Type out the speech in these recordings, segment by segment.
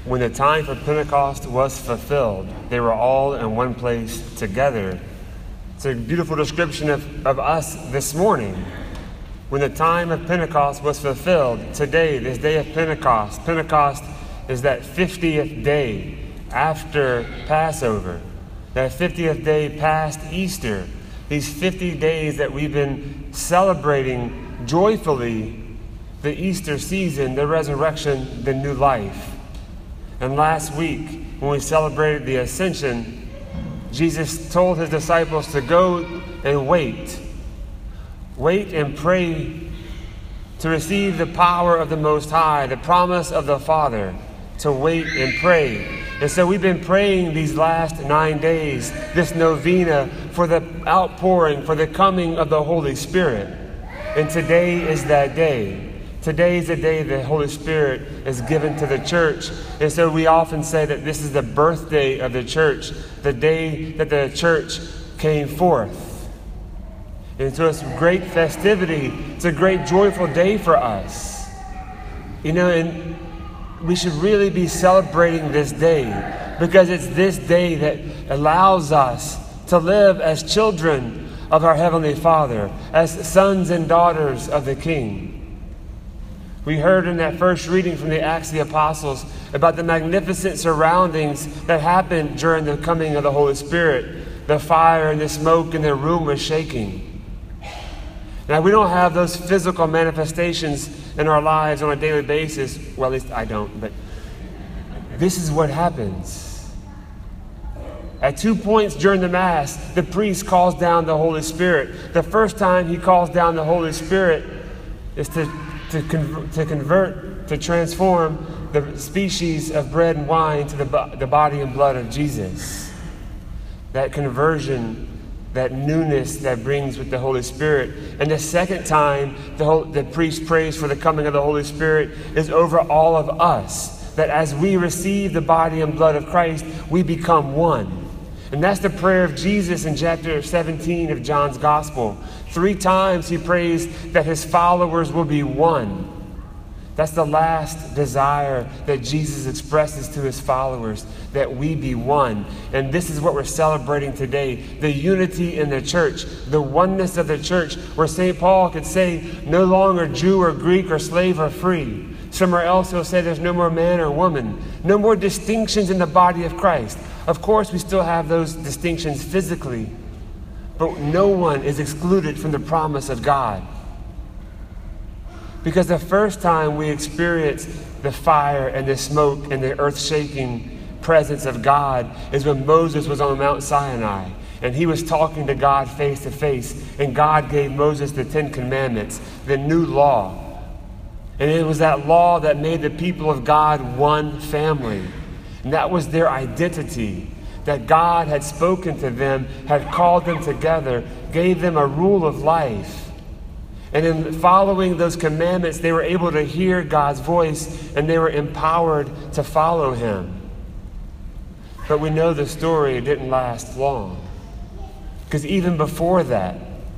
When the time for Pentecost was fulfilled, they were all in one place together. It's a beautiful description of us this morning. When the time of Pentecost was fulfilled, today, this day of Pentecost, Pentecost is that 50th day after Passover, that 50th day past Easter, these 50 days that we've been celebrating joyfully the Easter season, the resurrection, the new life. And last week, when we celebrated the Ascension, Jesus told his disciples to go and wait. Wait and pray to receive the power of the Most High, the promise of the Father, to wait and pray. And so we've been praying these last 9 days, this novena, for the outpouring, for the coming of the Holy Spirit. And today is that day. Today is the day the Holy Spirit is given to the church. And so we often say that this is the birthday of the church, the day that the church came forth. And so it's a great festivity. It's a great joyful day for us. And we should really be celebrating this day, because it's this day that allows us to live as children of our Heavenly Father, as sons and daughters of the King. We heard in that first reading from the Acts of the Apostles about the magnificent surroundings that happened during the coming of the Holy Spirit. The fire and the smoke and the room was shaking. Now, we don't have those physical manifestations in our lives on a daily basis. Well, at least I don't, but this is what happens. At 2 points during the Mass, the priest calls down the Holy Spirit. The first time he calls down the Holy Spirit is to convert, to transform the species of bread and wine to the body and blood of Jesus. That conversion, that newness that brings with the Holy Spirit. And the second time the priest prays for the coming of the Holy Spirit is over all of us. That as we receive the body and blood of Christ, we become one. And that's the prayer of Jesus in chapter 17 of John's Gospel. 3 times he prays that his followers will be one. That's the last desire that Jesus expresses to his followers, that we be one. And this is what we're celebrating today, the unity in the church, the oneness of the church, where St. Paul could say, no longer Jew or Greek or slave or free. Somewhere else he'll say there's no more man or woman, no more distinctions in the body of Christ. Of course, we still have those distinctions physically, but no one is excluded from the promise of God. Because the first time we experience the fire and the smoke and the earth-shaking presence of God is when Moses was on Mount Sinai. And he was talking to God face to face. And God gave Moses the 10 Commandments, the new law. And it was that law that made the people of God one family. And that was their identity. That God had spoken to them, had called them together, gave them a rule of life. And in following those commandments, they were able to hear God's voice, and they were empowered to follow him. But we know the story didn't last long. Because even before that,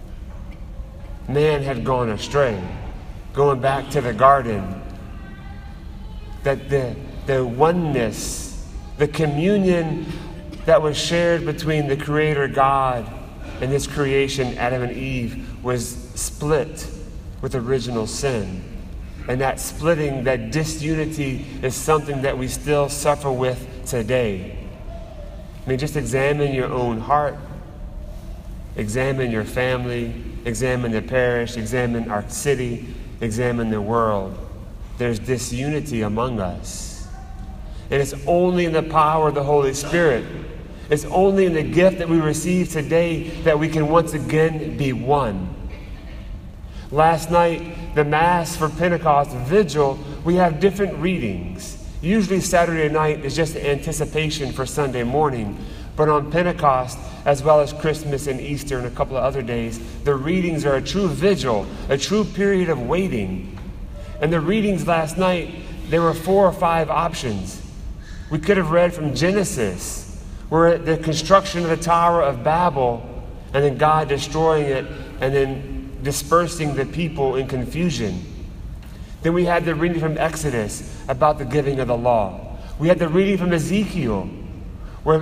man had gone astray, going back to the garden. That the oneness, the communion that was shared between the Creator God and his creation, Adam and Eve, was split with original sin. And that splitting, that disunity, is something that we still suffer with today. I mean, just examine your own heart, examine your family, examine the parish, examine our city, examine the world. There's disunity among us. And it's only in the power of the Holy Spirit, it's only in the gift that we receive today that we can once again be one. Last night, the Mass for Pentecost Vigil, we have different readings. Usually Saturday night is just anticipation for Sunday morning. But on Pentecost, as well as Christmas and Easter and a couple of other days, the readings are a true vigil, a true period of waiting. And the readings last night, there were 4 or 5 options. We could have read from Genesis, where the construction of the Tower of Babel, and then God destroying it, and then dispersing the people in confusion. Then we had the reading from Exodus about the giving of the law. We had the reading from Ezekiel, where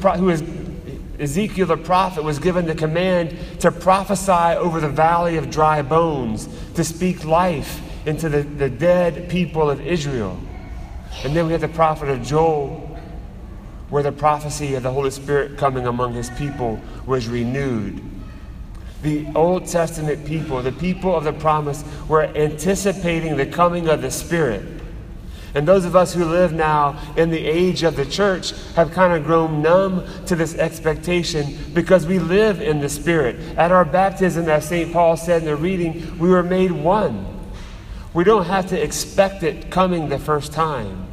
Ezekiel the prophet was given the command to prophesy over the valley of dry bones, to speak life into the dead people of Israel. And then we had the prophet of Joel, where the prophecy of the Holy Spirit coming among his people was renewed. The Old Testament people, the people of the promise, were anticipating the coming of the Spirit. And those of us who live now in the age of the church have kind of grown numb to this expectation because we live in the Spirit. At our baptism, as St. Paul said in the reading, we were made one. We don't have to expect it coming the first time.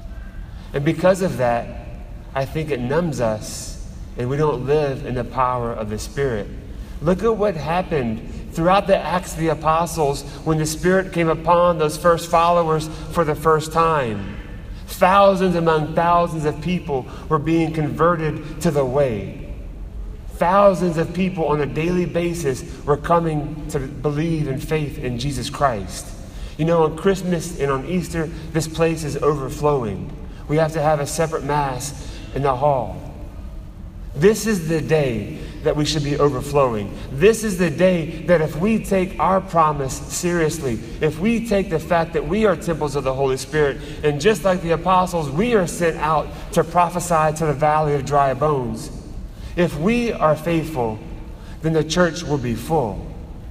And because of that, I think it numbs us and we don't live in the power of the Spirit. Look at what happened throughout the Acts of the Apostles when the Spirit came upon those first followers for the first time. Thousands among thousands of people were being converted to the way. Thousands of people on a daily basis were coming to believe in faith in Jesus Christ. You know, on Christmas and on Easter, this place is overflowing. We have to have a separate Mass in the hall. This is the day that we should be overflowing. This is the day that if we take our promise seriously, if we take the fact that we are temples of the Holy Spirit, and just like the apostles, we are sent out to prophesy to the valley of dry bones. If we are faithful, then the church will be full.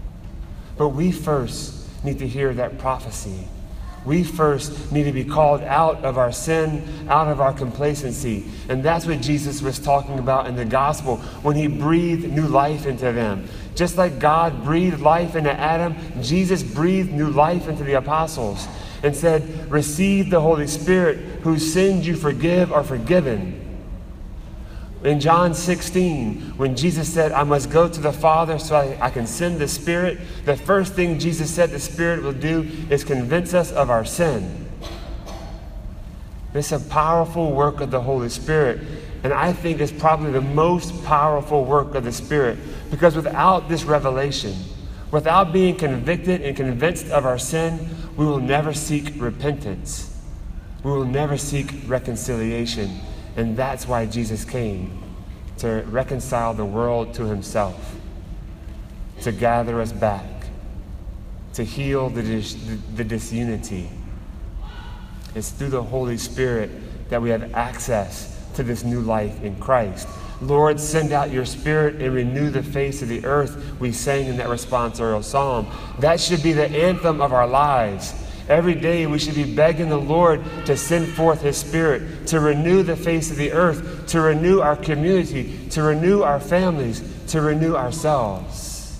But we first need to hear that prophecy. We first need to be called out of our sin, out of our complacency. And that's what Jesus was talking about in the gospel when he breathed new life into them. Just like God breathed life into Adam, Jesus breathed new life into the apostles and said, receive the Holy Spirit, whose sins you forgive are forgiven. In John 16, when Jesus said, I must go to the Father so I can send the Spirit, the first thing Jesus said the Spirit will do is convince us of our sin. This is a powerful work of the Holy Spirit, and I think it's probably the most powerful work of the Spirit, because without this revelation, without being convicted and convinced of our sin, we will never seek repentance. We will never seek reconciliation. And that's why Jesus came, to reconcile the world to himself, to gather us back, to heal the disunity. It's through the Holy Spirit that we have access to this new life in Christ. Lord, send out your Spirit and renew the face of the earth, we sang in that responsorial psalm. That should be the anthem of our lives. Every day we should be begging the Lord to send forth his Spirit, to renew the face of the earth, to renew our community, to renew our families, to renew ourselves.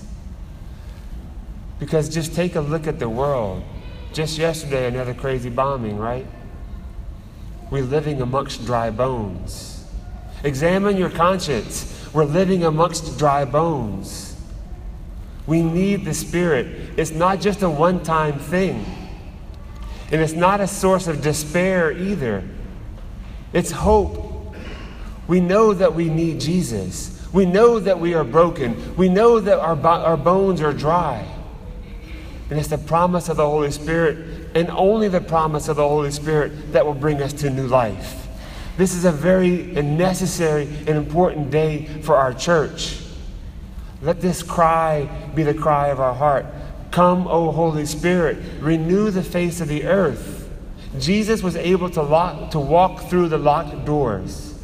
Because just take a look at the world. Just yesterday, another crazy bombing, right? We're living amongst dry bones. Examine your conscience. We're living amongst dry bones. We need the Spirit. It's not just a one-time thing. And it's not a source of despair either. It's hope. We know that we need Jesus. We know that we are broken. We know that our bones are dry. And it's the promise of the Holy Spirit, and only the promise of the Holy Spirit, that will bring us to new life. This is a very necessary and important day for our church. Let this cry be the cry of our heart. Come, O Holy Spirit, renew the face of the earth. Jesus was able to walk through the locked doors.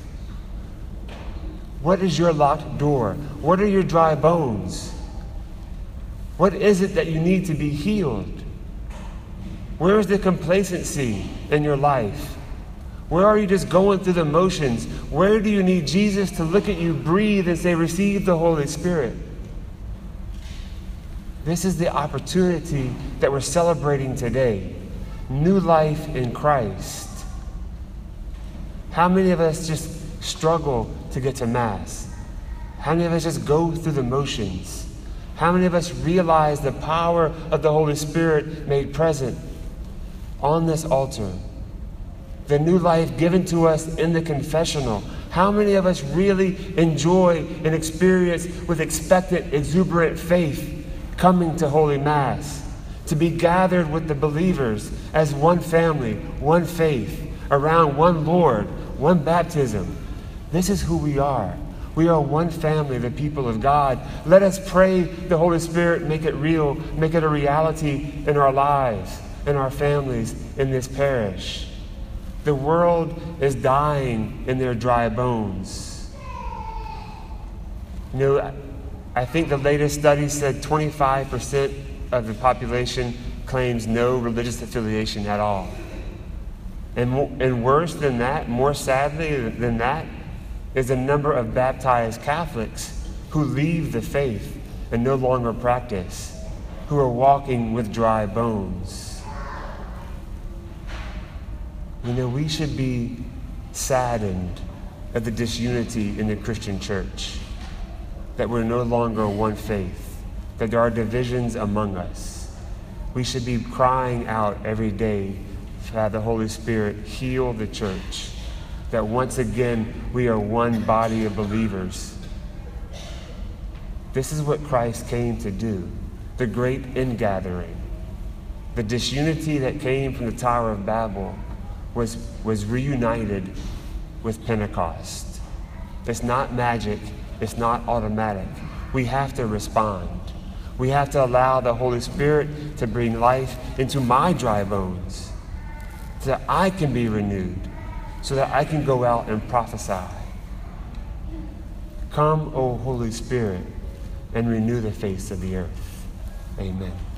What is your locked door? What are your dry bones? What is it that you need to be healed? Where is the complacency in your life? Where are you just going through the motions? Where do you need Jesus to look at you, breathe, and say, receive the Holy Spirit? This is the opportunity that we're celebrating today. New life in Christ. How many of us just struggle to get to Mass? How many of us just go through the motions? How many of us realize the power of the Holy Spirit made present on this altar? The new life given to us in the confessional. How many of us really enjoy and experience with expectant, exuberant faith coming to Holy Mass, to be gathered with the believers as one family, one faith, around one Lord, one baptism. This is who we are. We are one family, the people of God. Let us pray the Holy Spirit make it real, make it a reality in our lives, in our families, in this parish. The world is dying in their dry bones. You know, I think the latest study said 25% of the population claims no religious affiliation at all. And worse than that, more sadly than that, is the number of baptized Catholics who leave the faith and no longer practice, who are walking with dry bones. You know, we should be saddened at the disunity in the Christian church, that we're no longer one faith, that there are divisions among us. We should be crying out every day to have the Holy Spirit heal the church, that once again we are one body of believers. This is what Christ came to do, the great ingathering. The disunity that came from the Tower of Babel was reunited with Pentecost. It's not magic, it's not automatic. We have to respond. We have to allow the Holy Spirit to bring life into my dry bones, so that I can be renewed, so that I can go out and prophesy. Come, O Holy Spirit, and renew the face of the earth. Amen.